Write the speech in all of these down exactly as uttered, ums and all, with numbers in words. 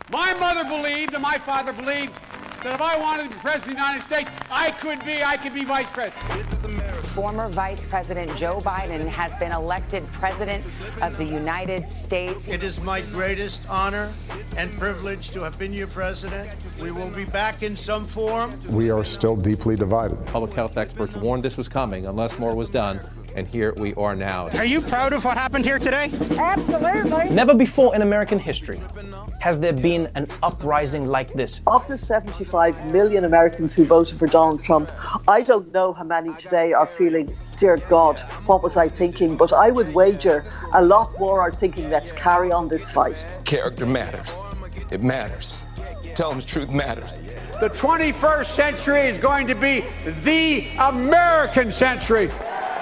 My mother believed and my father believed that if I wanted to be president of the United States, I could be, I could be vice president. This is America. Former Vice President Joe Biden has been elected president of the United States. It is my greatest honor and privilege to have been your president. We will be back in some form. We are still deeply divided. Public health experts warned this was coming unless more was done. And here we are now. Are you proud of what happened here today? Absolutely. Never before in American history has there been an uprising like this. Of the seventy-five million Americans who voted for Donald Trump, I don't know how many today are feeling, dear God, what was I thinking? But I would wager a lot more are thinking, let's carry on this fight. Character matters. It matters. Tell them the truth matters. The twenty-first century is going to be the American century.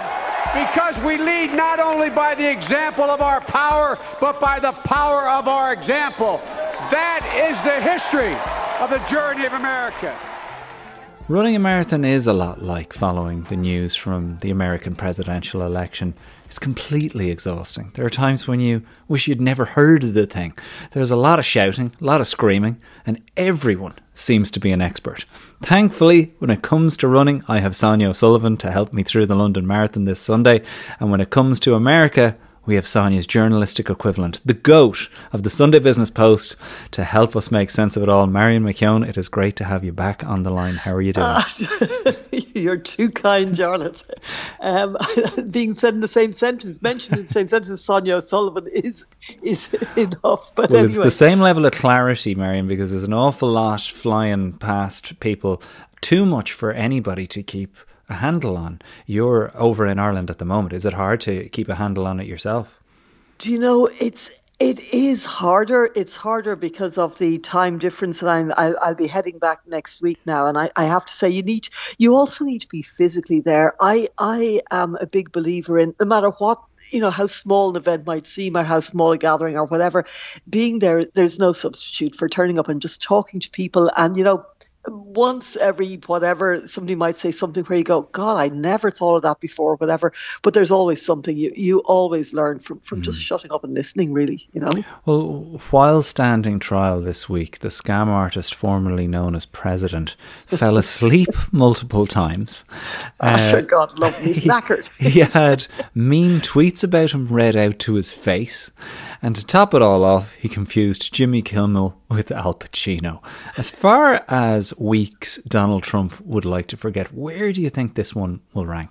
Because we lead not only by the example of our power, but by the power of our example. That is the history of the journey of America. Running a marathon is a lot like following the news from the American presidential election. It's completely exhausting. There are times when you wish you'd never heard of the thing. There's a lot of shouting, a lot of screaming, and everyone seems to be an expert. Thankfully, when it comes to running, I have Sonia O'Sullivan to help me through the London Marathon this Sunday. And when it comes to America, we have Sonia's journalistic equivalent, the GOAT of the Sunday Business Post, to help us make sense of it all. Marion McKeown, it is great to have you back on the line. How are you doing? Uh, you're too kind, Jarlath. Um, being said in the same sentence, mentioned in the same sentence as Sonia O'Sullivan is is enough. But well, anyway. It's the same level of clarity, Marion, because there's an awful lot flying past people. Too much for anybody to keep a handle on. You're over in Ireland at the moment. Is it hard to keep a handle on it yourself? Do you know, it's it is harder. It's harder because of the time difference, and I'm I'll, I'll be heading back next week now. And I, I have to say, you need you also need to be physically there. I I am a big believer in, no matter what, you know, how small an event might seem or how small a gathering or whatever, being there, there's no substitute for turning up and just talking to people. And, you know, once every whatever, somebody might say something where you go, God, I never thought of that before, whatever. But there's always something you, you always learn from, from mm. just shutting up and listening, really, you know. Well, while standing trial this week, the scam artist formerly known as President fell asleep multiple times. Oh, uh, sure, God love me, he's knackered. He had mean tweets about him read out to his face. And to top it all off, he confused Jimmy Kimmel with Al Pacino. As far as weeks Donald Trump would like to forget, where do you think this one will rank?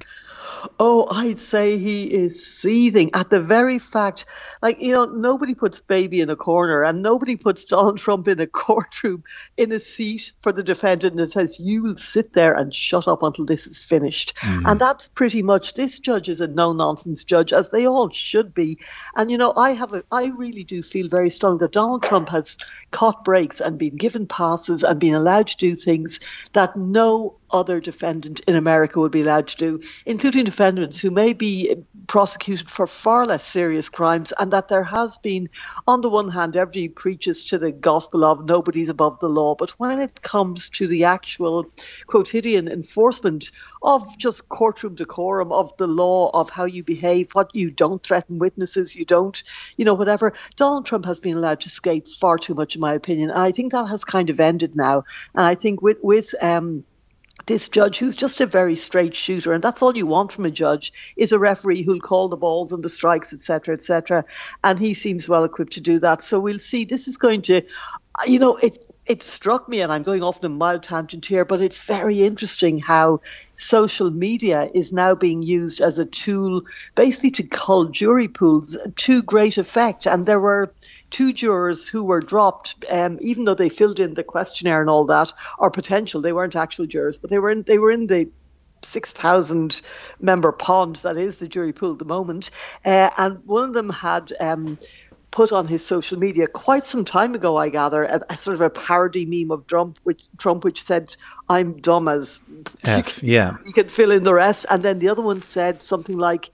Oh, I'd say he is seething at the very fact, like, you know, nobody puts baby in a corner and nobody puts Donald Trump in a courtroom in a seat for the defendant and says, you will sit there and shut up until this is finished. Mm-hmm. And that's pretty much, this judge is a no-nonsense judge, as they all should be. And, you know, I have a, I really do feel very strong that Donald Trump has caught breaks and been given passes and been allowed to do things that no other defendant in America would be allowed to do, including defendants who may be prosecuted for far less serious crimes, and that there has been, on the one hand, everybody preaches to the gospel of nobody's above the law, but when it comes to the actual quotidian enforcement of just courtroom decorum, of the law, of how you behave, what you don't threaten witnesses, you don't, you know, whatever, Donald Trump has been allowed to skate far too much, in my opinion. And I think that has kind of ended now. And I think with, with, um, this judge, who's just a very straight shooter, and that's all you want from a judge, is a referee who'll call the balls and the strikes, et cetera, et cetera. And he seems well equipped to do that. So we'll see. This is going to, you know, it it struck me, and I'm going off on a mild tangent here, but it's very interesting how social media is now being used as a tool basically to cull jury pools to great effect. And there were two jurors who were dropped, um, even though they filled in the questionnaire and all that, or potential, they weren't actual jurors, but they were in, they were in the six thousand member pond that is the jury pool at the moment. Uh, and one of them had um, put on his social media quite some time ago, I gather, a, a sort of a parody meme of Trump, which Trump, which said, "I'm dumb as F." Yeah, you can fill in the rest. And then the other one said something like,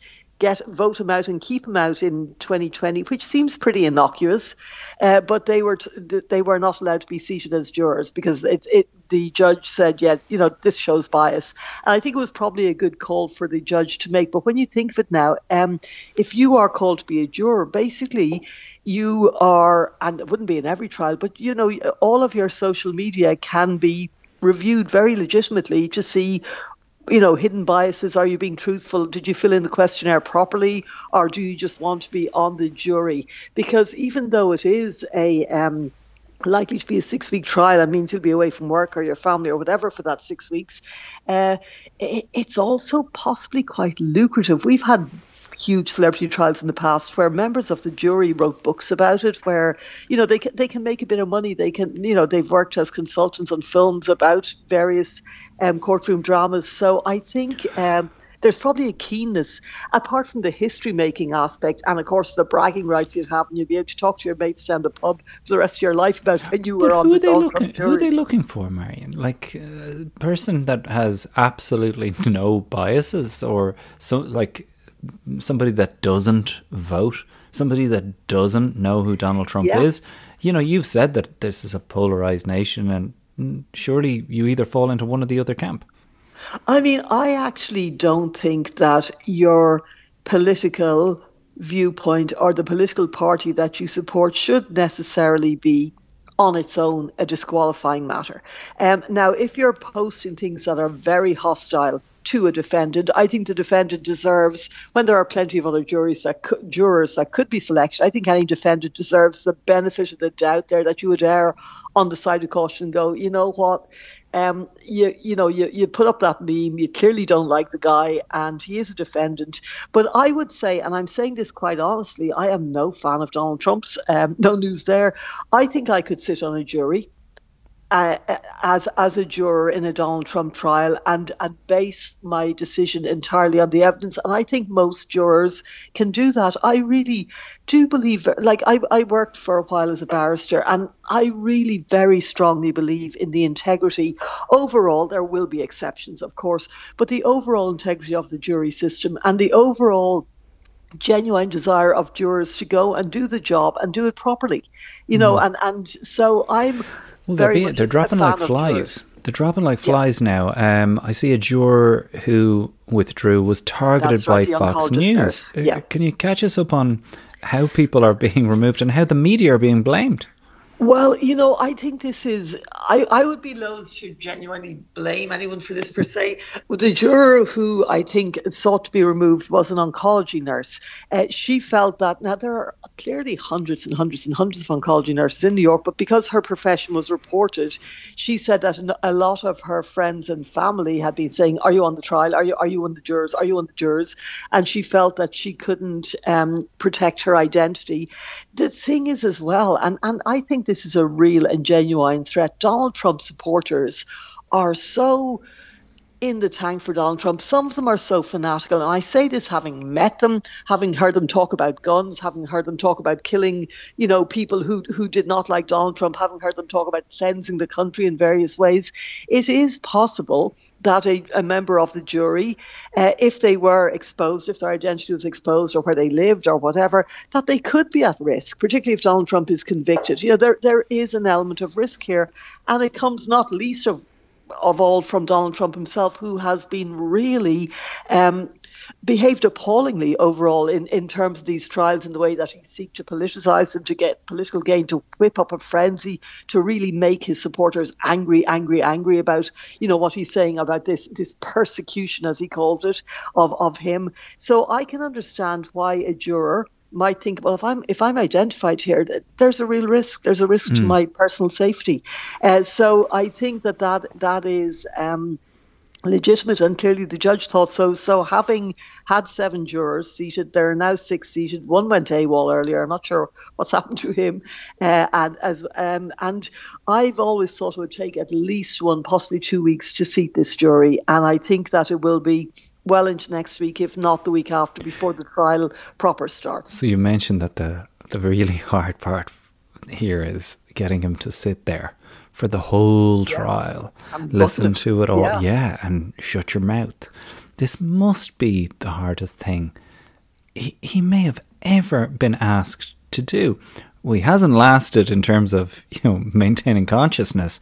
get vote him out and keep him out in twenty twenty, which seems pretty innocuous. Uh, but they were t- they were not allowed to be seated as jurors because it's it. The judge said, yeah, you know, this shows bias. And I think it was probably a good call for the judge to make. But when you think of it now, um, if you are called to be a juror, basically you are, and it wouldn't be in every trial, but, you know, all of your social media can be reviewed very legitimately to see, you know, hidden biases. Are you being truthful? Did you fill in the questionnaire properly? Or do you just want to be on the jury? Because even though it is a... Um, likely to be a six-week trial, that means you'll be away from work or your family or whatever for that six weeks. Uh, it, it's also possibly quite lucrative. We've had huge celebrity trials in the past where members of the jury wrote books about it, where, you know, they can, they can make a bit of money. They can, you know, they've worked as consultants on films about various um, courtroom dramas. So I think... Um, there's probably a keenness, apart from the history-making aspect, and of course the bragging rights you'd have, and you'd be able to talk to your mates down the pub for the rest of your life about when you were but on who the are they Donald looking? Trump Who are jury. they looking for, Marion? Like a person that has absolutely no biases, or so like somebody that doesn't vote, somebody that doesn't know who Donald Trump Yeah. is. You know, you've said that this is a polarized nation, and surely you either fall into one or the other camp. I mean, I actually don't think that your political viewpoint or the political party that you support should necessarily be on its own a disqualifying matter. Um, now, if you're posting things that are very hostile to a defendant, I think the defendant deserves, when there are plenty of other juries that could, jurors that could be selected, I think any defendant deserves the benefit of the doubt there, that you would err on the side of caution and go, you know what, um, you you know, you, you put up that meme, you clearly don't like the guy and he is a defendant. But I would say, and I'm saying this quite honestly, I am no fan of Donald Trump's, um, no news there. I think I could sit on a jury Uh, as as a juror in a Donald Trump trial and, and base my decision entirely on the evidence. And I think most jurors can do that. I really do believe, like I, I worked for a while as a barrister, and I really very strongly believe in the integrity. Overall, there will be exceptions, of course, but the overall integrity of the jury system and the overall genuine desire of jurors to go and do the job and do it properly, you know, mm. and, and so I'm... Well, they're, being, they're dropping like flies. They're dropping like flies yeah. now. Um, I see a juror who withdrew was targeted right, by Fox News. Yeah. Can you catch us up on how people are being removed and how the media are being blamed? Well, you know, I think this is, I, I would be loath to genuinely blame anyone for this per se. The juror who I think sought to be removed was an oncology nurse. Uh, she felt that, now there are clearly hundreds and hundreds and hundreds of oncology nurses in New York, but because her profession was reported, she said that a lot of her friends and family had been saying, are you on the trial? Are you, are you one of the jurors? Are you one of the jurors? And she felt that she couldn't um, protect her identity. The thing is as well, and, and I think this is a real and genuine threat. Donald Trump supporters are so in the tank for Donald Trump. Some of them are so fanatical, and I say this having met them, having heard them talk about guns, having heard them talk about killing, you know, people who who did not like Donald Trump, having heard them talk about cleansing the country in various ways. It is possible that a, a member of the jury, uh, if they were exposed, if their identity was exposed or where they lived or whatever, that they could be at risk, particularly if Donald Trump is convicted. You know, there there is an element of risk here, and it comes not least of of all from Donald Trump himself, who has been really um, behaved appallingly overall in, in terms of these trials, in the way that he seeks to politicize them, to get political gain, to whip up a frenzy, to really make his supporters angry, angry, angry about, you know, what he's saying about this this persecution, as he calls it, of, of him. So I can understand why a juror might think, well, if I'm if I'm identified here, there's a real risk. There's a risk mm. to my personal safety. Uh, so I think that that, that is um, legitimate, and clearly the judge thought so. So having had seven jurors seated, there are now six seated. One went AWOL earlier. I'm not sure what's happened to him. Uh, and as um, and I've always thought it would take at least one, possibly two weeks to seat this jury, and I think that it will be well into next week, if not the week after, before the trial proper starts. So you mentioned that the the really hard part here is getting him to sit there for the whole yeah. trial, and listen to it all, yeah. yeah, and shut your mouth. This must be the hardest thing he, he may have ever been asked to do. Well, he hasn't lasted in terms of, you know, maintaining consciousness.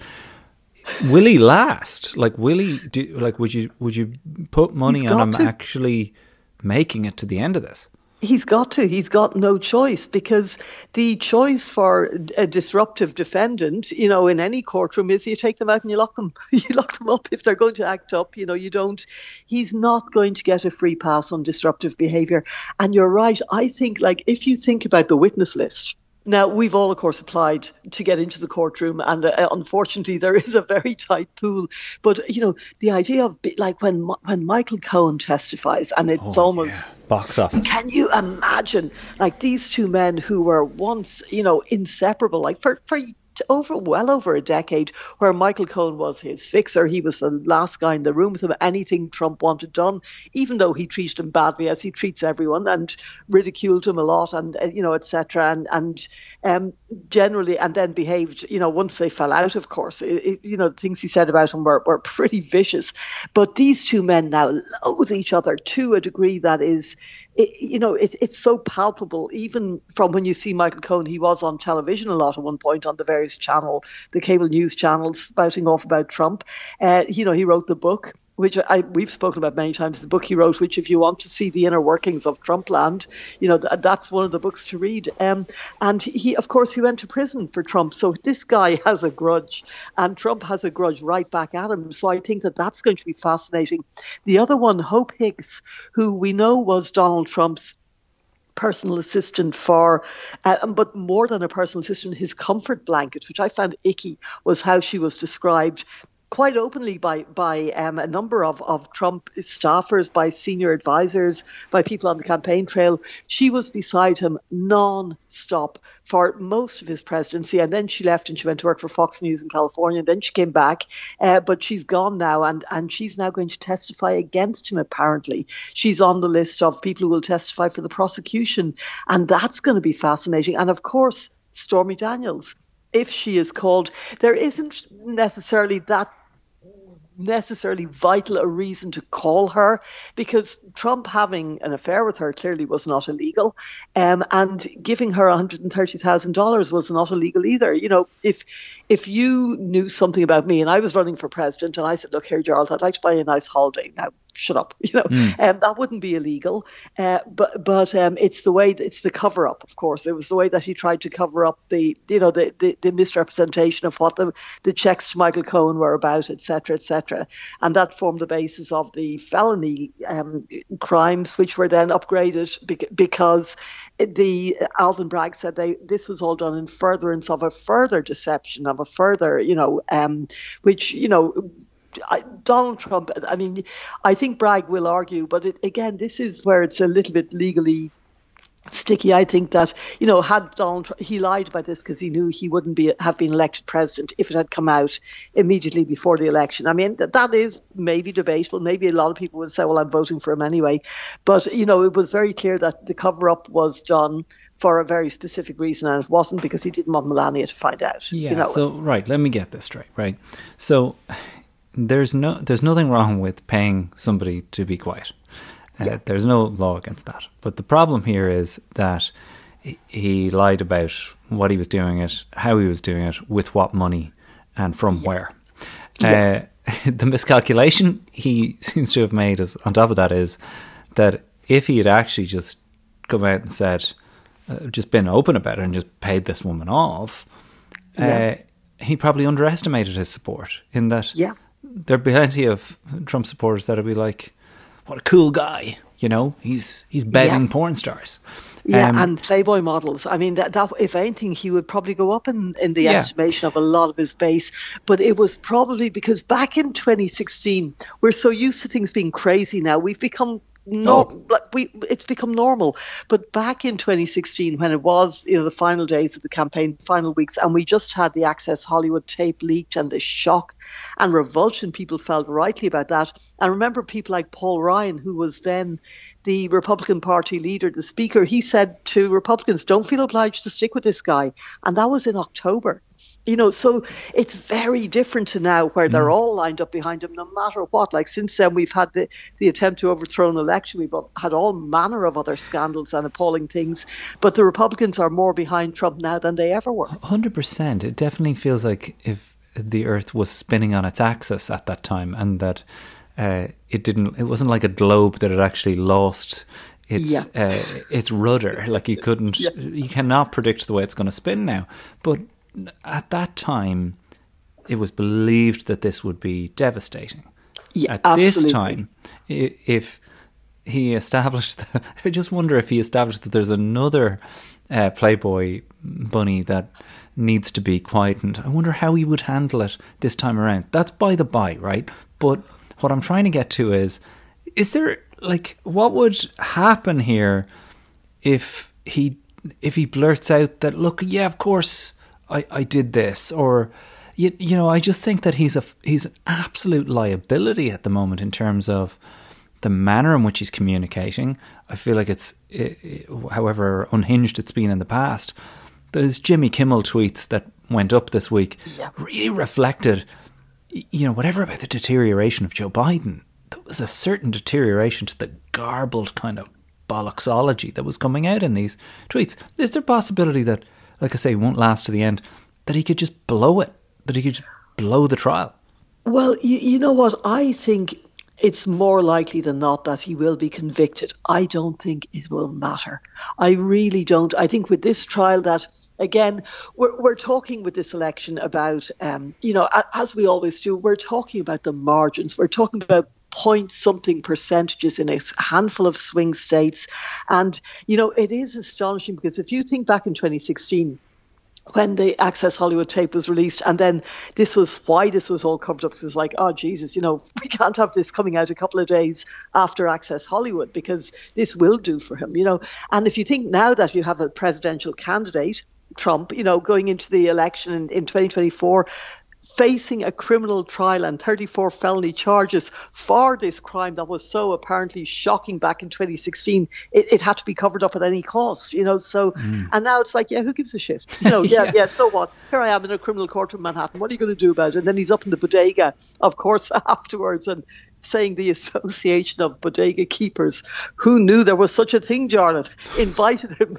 Will he last? Like, will he do? Like, would you would you put money on him to. actually making it to the end of this? He's got to. He's got no choice, because the choice for a disruptive defendant, you know, in any courtroom is you take them out and you lock them. You lock them up if they're going to act up. You know, you don't. He's not going to get a free pass on disruptive behaviour. And you're right. I think, like, if you think about the witness list. Now, we've all, of course, applied to get into the courtroom, and uh, unfortunately, there is a very tight pool. But, you know, the idea of, like, when when Michael Cohen testifies, and it's oh, almost... Yeah. Box office. Can you imagine, like, these two men who were once, you know, inseparable, like, for... for over well over a decade, where Michael Cohen was his fixer. He was the last guy in the room with him. Anything Trump wanted done, even though he treated him badly, as he treats everyone, and ridiculed him a lot, and uh, you know, et cetera. And and um, generally, and then behaved. You know, once they fell out, of course, it, it, you know, the things he said about him were, were pretty vicious. But these two men now loathe each other to a degree that is, it, you know, it, it's so palpable. Even from when you see Michael Cohen, he was on television a lot at one point on the various channel, the cable news channels, spouting off about Trump. Uh, you know, he wrote the book, which I, we've spoken about many times, the book he wrote, which if you want to see the inner workings of Trumpland, you know, th- that's one of the books to read. Um, and he, of course, he went to prison for Trump. So this guy has a grudge, and Trump has a grudge right back at him. So I think that that's going to be fascinating. The other one, Hope Hicks, who we know was Donald Trump's personal assistant for, uh, but more than a personal assistant, his comfort blanket, which I found icky, was how she was described quite openly by by um, a number of, of Trump staffers, by senior advisors, by people on the campaign trail. She was beside him non-stop for most of his presidency, and then she left and she went to work for Fox News in California, and then she came back, uh, but she's gone now, and, and she's now going to testify against him, apparently. She's on the list of people who will testify for the prosecution, and that's going to be fascinating. And of course, Stormy Daniels, if she is called, there isn't necessarily that necessarily vital a reason to call her, because Trump having an affair with her clearly was not illegal, um, and giving her one hundred thirty thousand dollars was not illegal either. You know, if if you knew something about me and I was running for president and I said, look here, Gerald, I'd like to buy you a nice holiday. Now, shut up, you know, mm. um, that wouldn't be illegal. Uh, but but um, it's the way, it's the cover up, of course. It was the way that he tried to cover up the, you know, the, the, the misrepresentation of what the, the checks to Michael Cohen were about, et cetera, et cetera. And that formed the basis of the felony um, crimes, which were then upgraded because the Alvin Bragg said they this was all done in furtherance of a further deception, of a further, you know, um, which, you know, I, Donald Trump, I mean, I think Bragg will argue, but it, again, this is where it's a little bit legally sticky. I think that, you know, had Donald, he lied about this because he knew he wouldn't be have been elected president if it had come out immediately before the election. I mean, that, that is maybe debatable. Maybe a lot of people would say, well, I'm voting for him anyway. But, you know, it was very clear that the cover-up was done for a very specific reason, and it wasn't because he didn't want Melania to find out. Yeah, you know? So, right, let me get this straight, right? So there's no, there's nothing wrong with paying somebody to be quiet. Uh, yeah. There's no law against that. But the problem here is that he, he lied about what he was doing it, how he was doing it, with what money, and from yeah. where. Yeah. Uh, the miscalculation he seems to have made is, on top of that, is that if he had actually just come out and said, uh, just been open about it and just paid this woman off, yeah. uh, he probably underestimated his support, in that yeah. there'd be plenty of Trump supporters that'd be like, what a cool guy, you know, he's he's bedding yeah. porn stars. Yeah, um, and Playboy models. I mean, that, that if anything, he would probably go up in, in the yeah. estimation of a lot of his base. But it was probably because back in twenty sixteen, we're so used to things being crazy now. We've become No, oh. like we, it's become normal. But back in twenty sixteen, when it was, you know, the final days of the campaign, final weeks, and we just had the Access Hollywood tape leaked, and the shock and revulsion people felt rightly about that. And remember people like Paul Ryan, who was then the Republican Party leader, the speaker, he said to Republicans, don't feel obliged to stick with this guy. And that was in October. You know, so it's very different to now where they're Mm. all lined up behind him no matter what. Like since then, we've had the, the attempt to overthrow an election. We've had all manner of other scandals and appalling things. But the Republicans are more behind Trump now than they ever were. one hundred percent. It definitely feels like if the Earth was spinning on its axis at that time, and that uh, it didn't, it wasn't like a globe that had actually lost its Yeah. uh, its rudder. Like you couldn't, Yeah. you cannot predict the way it's going to spin now. But at that time, it was believed that this would be devastating. Yeah, At absolutely. this time, i- if he established, I just wonder if he established that there's another uh, Playboy bunny that needs to be quietened. I wonder how he would handle it this time around. That's by the by, right? But what I'm trying to get to is, is there, like, what would happen here if he if he blurts out that, look, yeah, of course I, I did this, or you, you know, I just think that he's a he's an absolute liability at the moment in terms of the manner in which he's communicating. I feel like it's, it, it, however unhinged it's been in the past, those Jimmy Kimmel tweets that went up this week Yeah. really reflected, you know, whatever about the deterioration of Joe Biden, there was a certain deterioration to the garbled kind of bollocksology that was coming out in these tweets. Is there a possibility that, like I say, won't last to the end, that he could just blow it, that he could just blow the trial? Well, you, you know what? I think it's more likely than not that he will be convicted. I don't think it will matter. I really don't. I think with this trial that, again, we're, we're talking with this election about, um, you know, as we always do, we're talking about the margins. We're talking about point something percentages in a handful of swing states. And, you know, it is astonishing because if you think back in twenty sixteen, when the Access Hollywood tape was released, and then this was why this was all covered up. It was like, oh, Jesus, you know, we can't have this coming out a couple of days after Access Hollywood because this will do for him, you know. And if you think now that you have a presidential candidate, Trump, you know, going into the election in, in twenty twenty-four, facing a criminal trial and thirty-four felony charges for this crime that was so apparently shocking back in twenty sixteen, it, it had to be covered up at any cost, you know. So, mm. and now it's like, yeah, who gives a shit? You know, yeah, yeah, yeah, so what? Here I am in a criminal court in Manhattan. What are you going to do about it? And then he's up in the bodega, of course, afterwards, and saying the Association of Bodega Keepers, who knew there was such a thing, Jarlath, invited him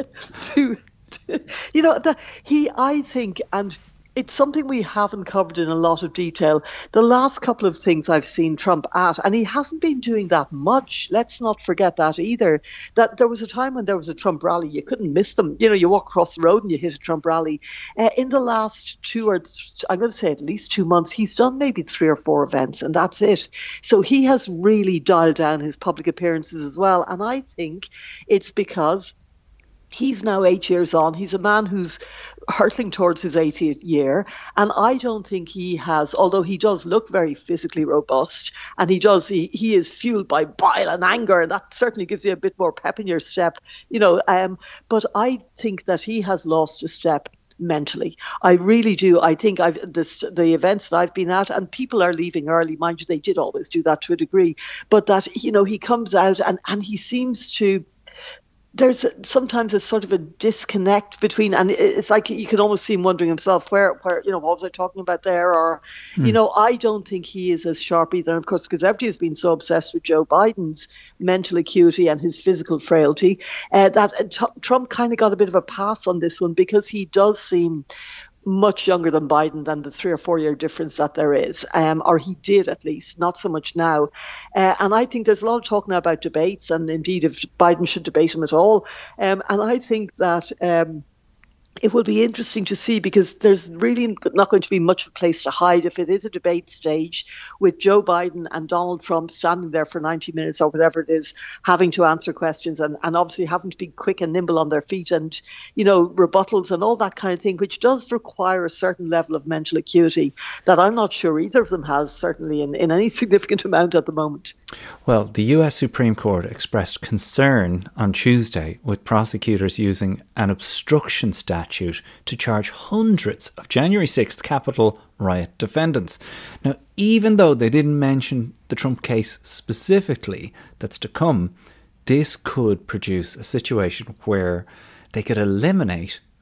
to, to you know, the, he, I think, and it's something we haven't covered in a lot of detail. The last couple of things I've seen Trump at, and he hasn't been doing that much. Let's not forget that either. That there was a time when there was a Trump rally, you couldn't miss them. You know, you walk across the road and you hit a Trump rally. Uh, in the last two or th- I'm going to say at least two months, he's done maybe three or four events, and that's it. So he has really dialed down his public appearances as well. And I think it's because he's now eight years on. He's a man who's hurtling towards his eightieth year. And I don't think he has, although he does look very physically robust, and he does, he, he is fueled by bile and anger, and that certainly gives you a bit more pep in your step, you know. Um, but I think that he has lost a step mentally. I really do. I think I've this, the events that I've been at, and people are leaving early, mind you, they did always do that to a degree, but that, you know, he comes out and, and he seems to, there's sometimes a sort of a disconnect between, and it's like you can almost see him wondering himself, where, where, you know, what was I talking about there? Or, mm. you know, I don't think he is as sharp either. And of course, because everybody has been so obsessed with Joe Biden's mental acuity and his physical frailty, uh, that t- Trump kind of got a bit of a pass on this one because he does seem much younger than Biden, than the three or four year difference that there is, um, or he did at least, not so much now. Uh, and I think there's a lot of talk now about debates, and indeed if Biden should debate him at all. Um, and I think that um, it will be interesting to see, because there's really not going to be much of a place to hide if it is a debate stage with Joe Biden and Donald Trump standing there for ninety minutes or whatever it is, having to answer questions and, and obviously having to be quick and nimble on their feet, and, you know, rebuttals and all that kind of thing, which does require a certain level of mental acuity that I'm not sure either of them has, certainly in, in any significant amount at the moment. Well, the U S Supreme Court expressed concern on Tuesday with prosecutors using an obstruction statute to charge hundreds of January sixth Capitol riot defendants. Now, even though they didn't mention the Trump case specifically that's to come, this could produce a situation where they could eliminate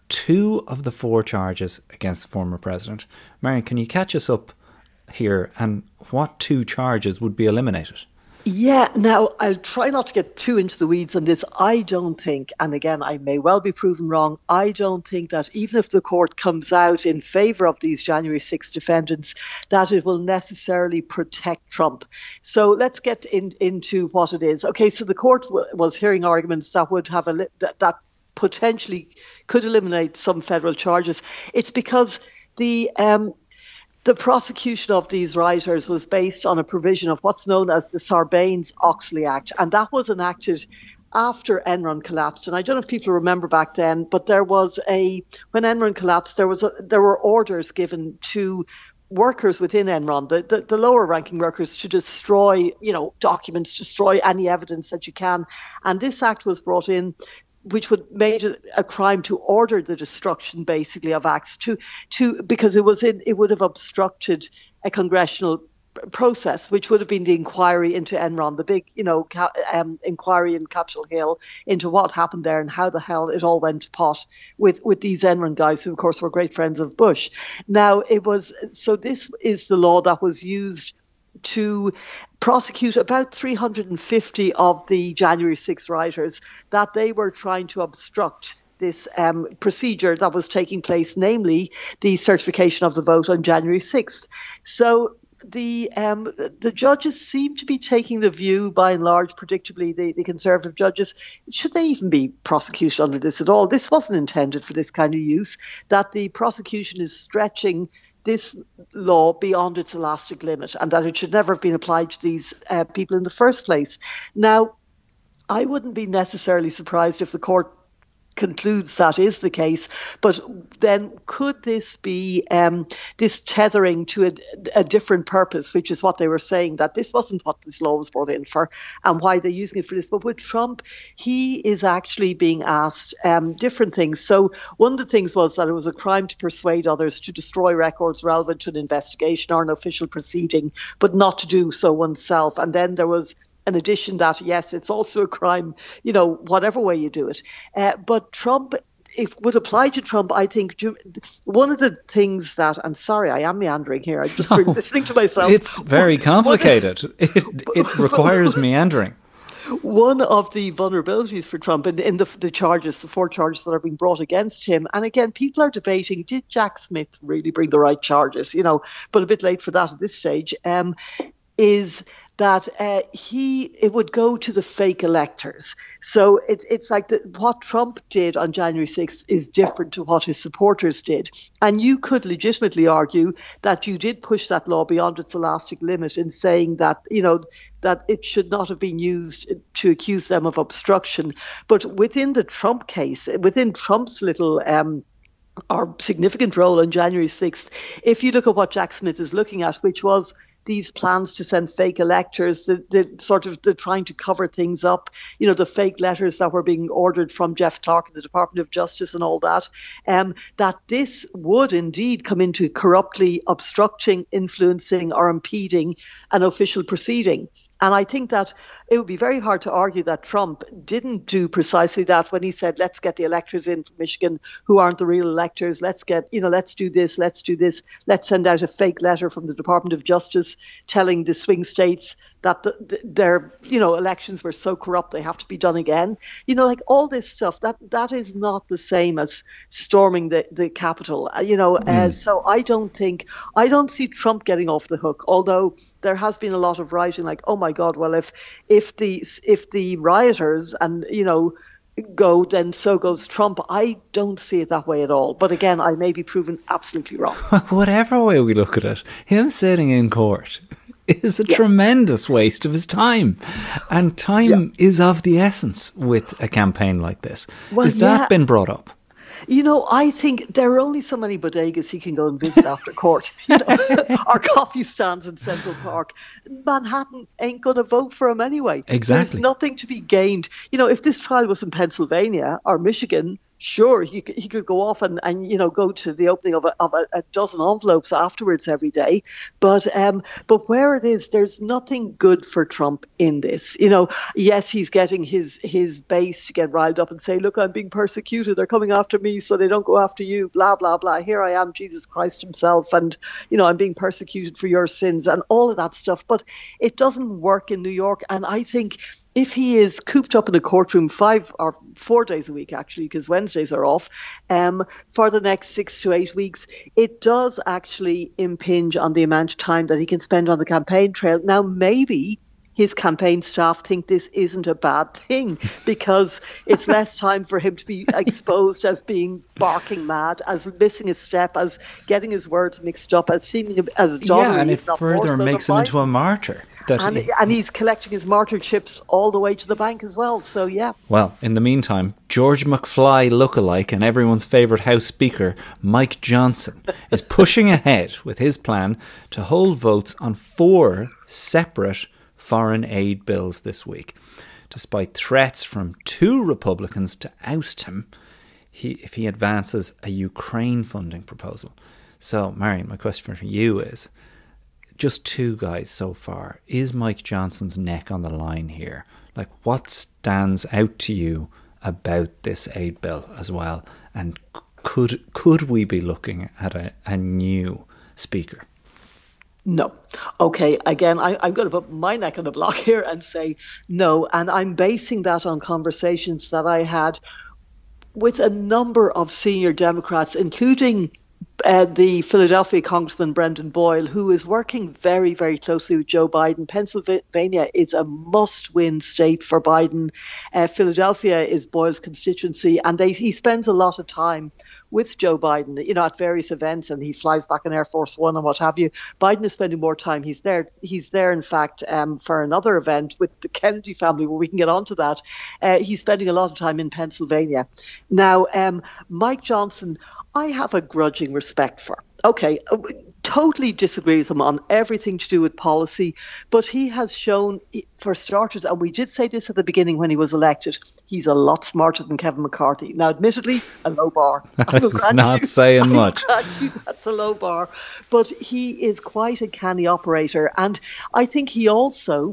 two of the four charges against the former president. Marion, can you catch us up here, and what two charges would be eliminated? Yeah, now I'll try not to get too into the weeds on this. I don't think, and again, I may well be proven wrong, I don't think that even if the court comes out in favour of these January sixth defendants, that it will necessarily protect Trump. So let's get in, into what it is. Okay, so the court w- was hearing arguments that would have a li- that, that potentially could eliminate some federal charges. It's because the um, The prosecution of these rioters was based on a provision of what's known as the Sarbanes-Oxley Act, and that was enacted after Enron collapsed. And I don't know if people remember back then, but there was a when Enron collapsed, there was a, there were orders given to workers within Enron, the, the, the lower ranking workers, to destroy, you know, documents, destroy any evidence that you can. And this act was brought in, which would made it a crime to order the destruction, basically, of acts, to to because it was in it would have obstructed a congressional process, which would have been the inquiry into Enron, the big, you know, ca- um, inquiry in Capitol Hill into what happened there and how the hell it all went to pot with with these Enron guys, who of course were great friends of Bush. Now it was so this is the law that was used to prosecute about three hundred fifty of the January sixth rioters, that they were trying to obstruct this um, procedure that was taking place, namely the certification of the vote on January sixth. So the um, the judges seem to be taking the view, by and large, predictably, the, the Conservative judges, should they even be prosecuted under this at all? This wasn't intended for this kind of use, that the prosecution is stretching this law beyond its elastic limit, and that it should never have been applied to these uh, people in the first place. Now, I wouldn't be necessarily surprised if the court concludes that is the case, but then could this be um, this tethering to a, a different purpose, which is what they were saying, that this wasn't what this law was brought in for and why they're using it for this. But with Trump, he is actually being asked um, different things. So one of the things was that it was a crime to persuade others to destroy records relevant to an investigation or an official proceeding, but not to do so oneself. And then there was in addition that, yes, it's also a crime, you know, whatever way you do it. Uh, but Trump, it would apply to Trump, I think. One of the things that, and sorry, I am meandering here. I'm just no, listening to myself. It's very complicated. it, it requires meandering. One of the vulnerabilities for Trump in, in the, the charges, the four charges that are being brought against him, and again, people are debating, did Jack Smith really bring the right charges? You know, but a bit late for that at this stage, um, is that uh, he it would go to the fake electors. So it's it's like the, what Trump did on January sixth is different to what his supporters did. And you could legitimately argue that you did push that law beyond its elastic limit in saying that, you know, that it should not have been used to accuse them of obstruction. But within the Trump case, within Trump's little um or significant role on January sixth, if you look at what Jack Smith is looking at, which was these plans to send fake electors, the, the sort of the trying to cover things up, you know, the fake letters that were being ordered from Jeff Clark in the Department of Justice and all that, um, that this would indeed come into corruptly obstructing, influencing or impeding an official proceeding. And I think that it would be very hard to argue that Trump didn't do precisely that when he said, let's get the electors in from Michigan who aren't the real electors. Let's get, you know, let's do this, let's do this. Let's send out a fake letter from the Department of Justice telling the swing states that the, the, their, you know, elections were so corrupt they have to be done again. You know, like all this stuff, that that is not the same as storming the, the Capitol, you know. Mm. Uh, so I don't think, I don't see Trump getting off the hook, although there has been a lot of writing like, oh my God, well, if if the if the rioters and, you know, go, then so goes Trump. I don't see it that way at all. But again, I may be proven absolutely wrong. Whatever way we look at it, him sitting in court is a yeah. tremendous waste of his time. And time yeah. is of the essence with a campaign like this. Well, Has yeah. that been brought up? You know, I think there are only so many bodegas he can go and visit after court, you know, or coffee stands in Central Park. Manhattan ain't going to vote for him anyway. Exactly. There's nothing to be gained. You know, if this trial was in Pennsylvania or Michigan, Sure, he could, he could go off and, and you know go to the opening of a, of a, a dozen envelopes afterwards every day, but um, but where it is, there's nothing good for Trump in this. You know, yes, he's getting his his base to get riled up and say, look, I'm being persecuted. They're coming after me, so they don't go after you. Blah blah blah. Here I am, Jesus Christ himself, and you know I'm being persecuted for your sins and all of that stuff. But it doesn't work in New York, and I think if he is cooped up in a courtroom five or four days a week, actually, because Wednesdays are off, um, for the next six to eight weeks, it does actually impinge on the amount of time that he can spend on the campaign trail. Now, maybe his campaign staff think this isn't a bad thing because it's less time for him to be exposed as being barking mad, as missing a step, as getting his words mixed up, as seeming as a doddery. Yeah, and it further so makes him into a martyr. And, he, and he's collecting his martyr chips all the way to the bank as well. So, yeah. Well, in the meantime, George McFly lookalike and everyone's favourite House Speaker, Mike Johnson, is pushing ahead with his plan to hold votes on four separate foreign aid bills this week. Despite threats from two Republicans to oust him he, if he advances a Ukraine funding proposal. So, Marion, my question for you is, just two guys so far, is Mike Johnson's neck on the line here? Like, what stands out to you about this aid bill as well? And could could we be looking at a, a new speaker? No. Okay, again, I, I'm going to put my neck on the block here and say no. And I'm basing that on conversations that I had with a number of senior Democrats, including uh, the Philadelphia Congressman Brendan Boyle, who is working very, very closely with Joe Biden. Pennsylvania is a must-win state for Biden. Uh, Philadelphia is Boyle's constituency, and they, he spends a lot of time with Joe Biden, you know, at various events, and he flies back in Air Force One and what have you. Biden is spending more time. He's there. He's there, in fact, um, for another event with the Kennedy family, where we can get onto that. Uh, he's spending a lot of time in Pennsylvania. Now, um, Mike Johnson, I have a grudging respect for. Okay, totally disagree with him on everything to do with policy, but he has shown, for starters, and we did say this at the beginning when he was elected, he's a lot smarter than Kevin McCarthy. Now, admittedly, a low bar. That's not you, saying much. You, that's a low bar. But he is quite a canny operator, and I think he also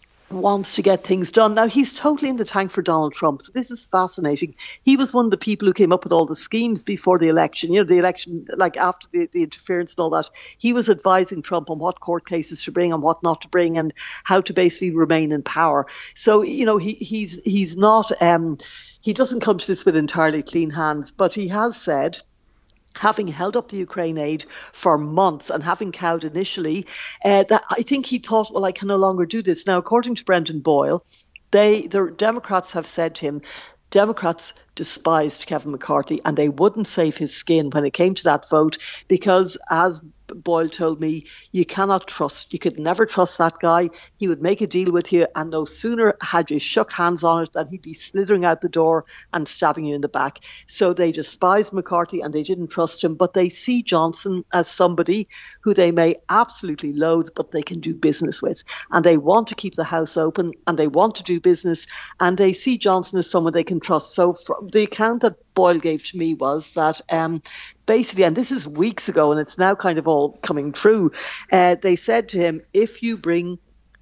wants to get things done. Now, he's totally in the tank for Donald Trump, so this is fascinating. He was one of the people who came up with all the schemes before the election, you know, the election, like after the, the interference and all that. He was advising Trump on what court cases to bring and what not to bring and how to basically remain in power. So, you know, he he's he's not, um, he doesn't come to this with entirely clean hands, but he has said, having held up the Ukraine aid for months and having cowed initially, uh, that I think he thought, well, I can no longer do this. Now, according to Brendan Boyle, they the Democrats have said to him, Democrats despised Kevin McCarthy and they wouldn't save his skin when it came to that vote because, as Boyle told me, you cannot trust, you could never trust that guy. He would make a deal with you, and no sooner had you shook hands on it than he'd be slithering out the door and stabbing you in the back. So they despised McCarthy and they didn't trust him, but they see Johnson as somebody who they may absolutely loathe, but they can do business with. And they want to keep the house open and they want to do business, and they see Johnson as someone they can trust. So from the account that Boyle gave to me was that um, basically, and this is weeks ago and it's now kind of all coming true, uh, they said to him, if you bring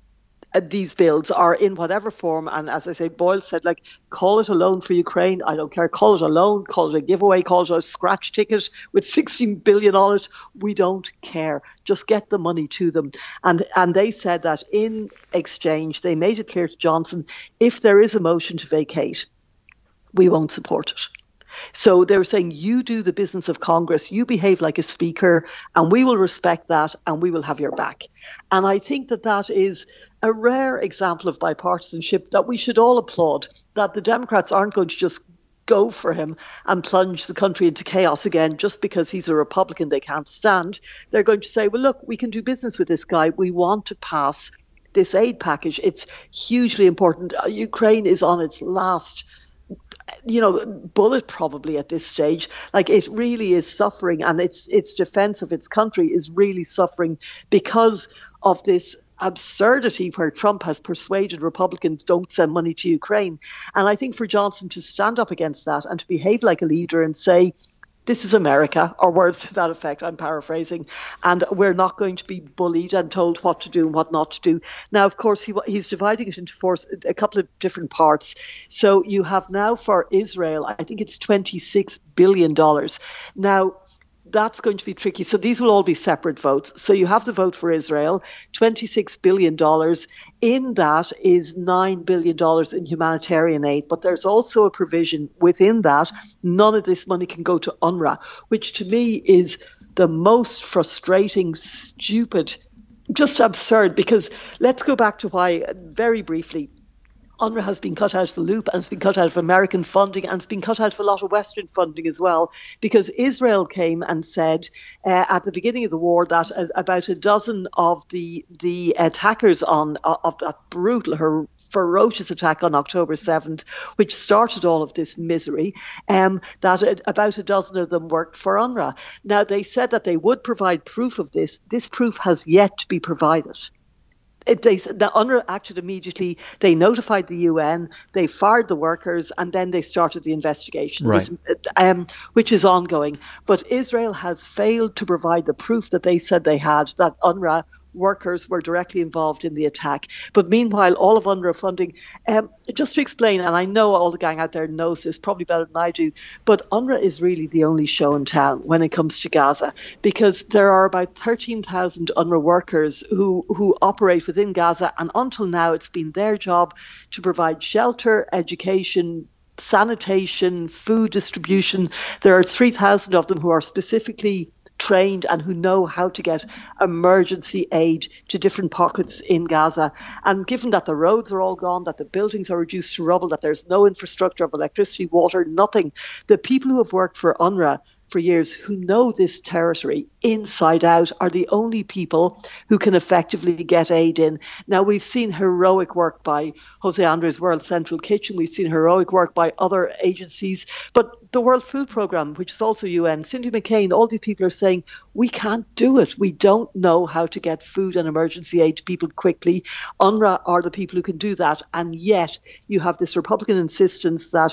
uh, these bills or in whatever form, and as I say, Boyle said, like, call it a loan for Ukraine, I don't care, call it a loan, call it a giveaway, call it a scratch ticket with sixteen billion on it, we don't care, just get the money to them. And and they said that in exchange, they made it clear to Johnson, if there is a motion to vacate, we won't support it. So they were saying, you do the business of Congress, you behave like a speaker, and we will respect that and we will have your back. And I think that that is a rare example of bipartisanship that we should all applaud, that the Democrats aren't going to just go for him and plunge the country into chaos again just because he's a Republican they can't stand. They're going to say, well, look, we can do business with this guy. We want to pass this aid package. It's hugely important. Ukraine is on its last you know, bullet probably at this stage. Like, it really is suffering, and its its defense of its country is really suffering because of this absurdity where Trump has persuaded Republicans don't send money to Ukraine. And I think for Johnson to stand up against that and to behave like a leader and say, this is America, or words to that effect, I'm paraphrasing, and we're not going to be bullied and told what to do and what not to do. Now, of course, he, he's dividing it into four, a couple of different parts. So you have now for Israel, I think it's twenty-six billion dollars. Now, that's going to be tricky. So these will all be separate votes. So you have the vote for Israel, twenty-six billion dollars. In that is nine billion dollars in humanitarian aid. But there's also a provision within that. None of this money can go to UNRWA, which to me is the most frustrating, stupid, just absurd. Because let's go back to why, very briefly, UNRWA has been cut out of the loop, and it's been cut out of American funding, and it's been cut out of a lot of Western funding as well, because Israel came and said uh, at the beginning of the war that uh, about a dozen of the the attackers on uh, of that brutal, her ferocious attack on October seventh, which started all of this misery, um, that a, about a dozen of them worked for UNRWA. Now, they said that they would provide proof of this. This proof has yet to be provided. It, they, the UNRWA acted immediately. They notified the U N. They fired the workers, and then they started the investigation, right. um, which is ongoing. But Israel has failed to provide the proof that they said they had, that UNRWA workers were directly involved in the attack. But meanwhile, all of UNRWA funding, um, just to explain, and I know all the gang out there knows this probably better than I do, but UNRWA is really the only show in town when it comes to Gaza, because there are about thirteen thousand UNRWA workers who, who operate within Gaza, and until now it's been their job to provide shelter, education, sanitation, food distribution. There are three thousand of them who are specifically trained and who know how to get emergency aid to different pockets in Gaza. And given that the roads are all gone, that the buildings are reduced to rubble, that there's no infrastructure of electricity, water, nothing, the people who have worked for UNRWA for years, who know this territory inside out, are the only people who can effectively get aid in. Now, we've seen heroic work by Jose Andres World Central Kitchen. We've seen heroic work by other agencies. But the World Food Programme, which is also U N, Cindy McCain, all these people are saying, we can't do it. We don't know how to get food and emergency aid to people quickly. UNRWA are the people who can do that. And yet you have this Republican insistence that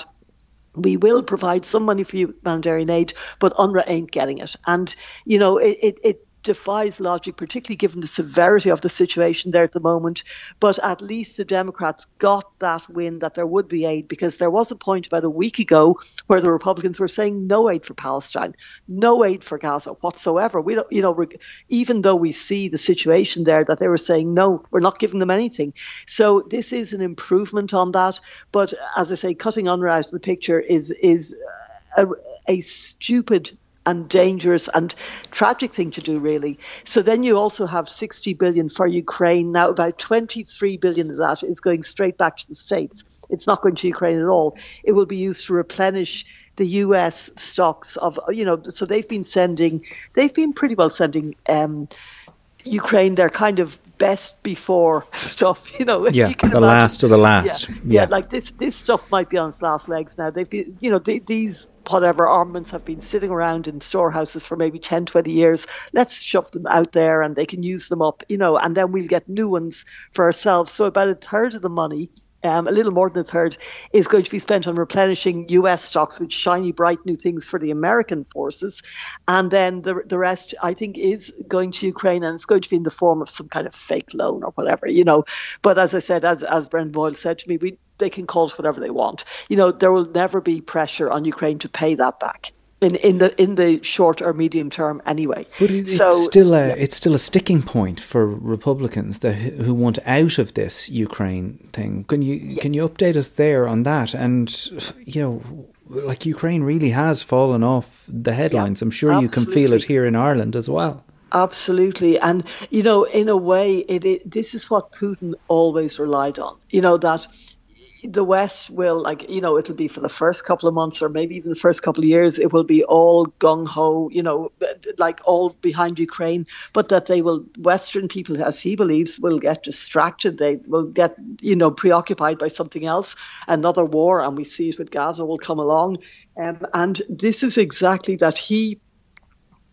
we will provide some money for humanitarian aid, but UNRWA ain't getting it. And, you know, it, it, it defies logic, particularly given the severity of the situation there at the moment. But at least the Democrats got that win, that there would be aid, because there was a point about a week ago where the Republicans were saying no aid for Palestine, no aid for Gaza whatsoever. We don't, you know, even though we see the situation there, that they were saying, no, we're not giving them anything. So this is an improvement on that. But as I say, cutting UNRWA out of the picture is, is a, a stupid and dangerous and tragic thing to do, really. So then you also have sixty billion for Ukraine. Now, about twenty-three billion of that is going straight back to the States. It's not going to Ukraine at all. It will be used to replenish the U S stocks of, you know, so they've been sending, they've been pretty well sending um, Ukraine their kind of best before stuff, you know. Yeah, you can the imagine. last of the last. Yeah, yeah. yeah, like this this stuff might be on its last legs now. They've been, you know, they, these whatever armaments have been sitting around in storehouses for maybe ten, twenty years. Let's shove them out there and they can use them up, you know, and then we'll get new ones for ourselves. So about a third of the money, Um, a little more than a third, is going to be spent on replenishing U S stocks with shiny, bright new things for the American forces. And then the the rest, I think, is going to Ukraine, and it's going to be in the form of some kind of fake loan or whatever, you know. But as I said, as as Brendan Boyle said to me, we they can call it whatever they want. You know, there will never be pressure on Ukraine to pay that back. In, in the in the short or medium term, anyway. But it, so, it's still a yeah. it's still a sticking point for Republicans that who want out of this Ukraine thing. Can you yeah. can you update us there on that? And you know, like Ukraine really has fallen off the headlines. Yeah, I'm sure absolutely. You can feel it here in Ireland as well. Absolutely, and you know, in a way, it, it this is what Putin always relied on. You know, that the West will, like, you know, it'll be for the first couple of months or maybe even the first couple of years, it will be all gung-ho, you know, like all behind Ukraine, but that they will, Western people, as he believes, will get distracted. They will get, you know, preoccupied by something else, another war, and we see it with Gaza will come along. Um, and this is exactly that he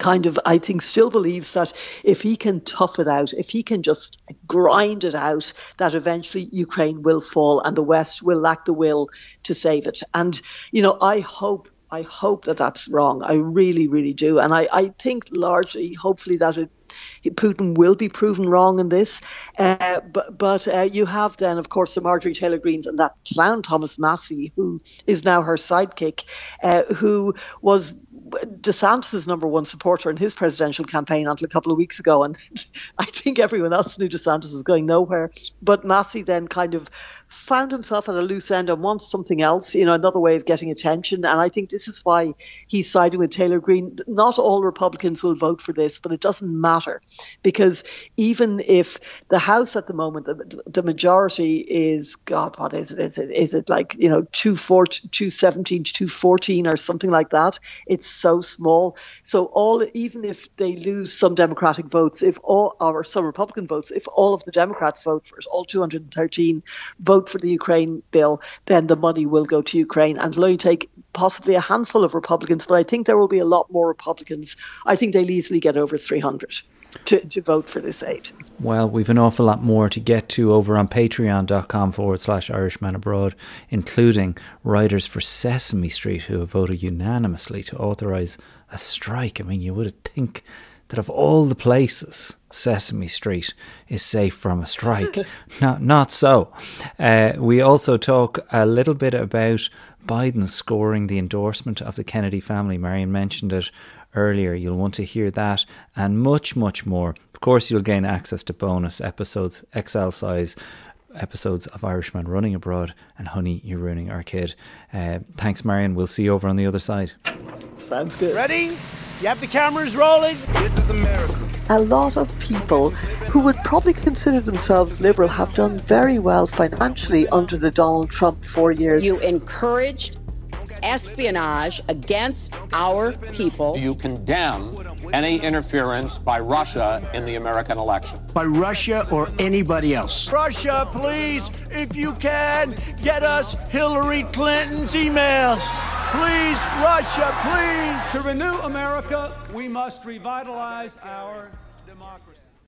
kind of, I think, still believes that if he can tough it out, if he can just grind it out, that eventually Ukraine will fall and the West will lack the will to save it. And, you know, I hope I hope that that's wrong. I really, really do. And I, I think largely, hopefully, that it Putin will be proven wrong in this. Uh, but but uh, you have then, of course, the Marjorie Taylor Greenes and that clown Thomas Massie, who is now her sidekick, uh, who was DeSantis' number one supporter in his presidential campaign until a couple of weeks ago. And I think everyone else knew DeSantis was going nowhere. But Massie then kind of found himself at a loose end and wants something else, you know, another way of getting attention. And I think this is why he's siding with Taylor Greene. Not all Republicans will vote for this, but it doesn't matter, because even if the House at the moment, the, the majority is, God, what is it? Is it is it like, you know, two seventeen to two fourteen or something like that? It's so small. So all, even if they lose some Democratic votes, if all, or some Republican votes, if all of the Democrats vote for it, all two hundred thirteen vote for the Ukraine bill, then the money will go to Ukraine, and it'll only take possibly a handful of Republicans, but I think there will be a lot more Republicans. I think they'll easily get over three hundred to, to vote for this aid. Well, we've an awful lot more to get to over on patreon.com forward slash Irishman Abroad, including writers for Sesame Street who have voted unanimously to authorise a strike. I mean, you would think that of all the places, Sesame Street is safe from a strike. not, not so. Uh, we also talk a little bit about Biden scoring the endorsement of the Kennedy family. Marion mentioned it earlier. You'll want to hear that and much, much more. Of course, you'll gain access to bonus episodes, X L size episodes of Irishman Running Abroad and Honey, You're Ruining Our Kid. Uh, thanks, Marion. We'll see you over on the other side. Sounds good. Ready? You have the cameras rolling? This is America. A lot of people who would probably consider themselves liberal have done very well financially under the Donald Trump four years. You encouraged espionage against our people. Do you condemn any interference by Russia in the American election? By Russia or anybody else? Russia, please, if you can, get us Hillary Clinton's emails. Please, Russia, please. To renew America, we must revitalize our democracy.